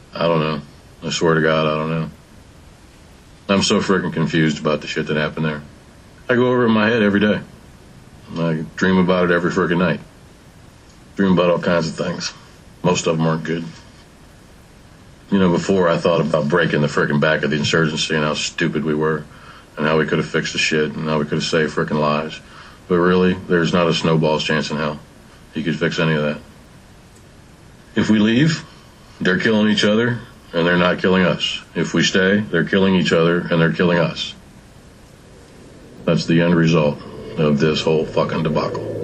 I don't know. I swear to God, I don't know. I'm so freaking confused about the shit that happened there. I go over it in my head every day. I dream about it every freaking night. Dream about all kinds of things. Most of them aren't good. You know, before I thought about breaking the freaking back of the insurgency and how stupid we were and how we could have fixed the shit and how we could have saved freaking lives. But really, there's not a snowball's chance in hell you could fix any of that. If we leave, they're killing each other and they're not killing us. If we stay, they're killing each other and they're killing us. That's the end result of this whole fucking debacle.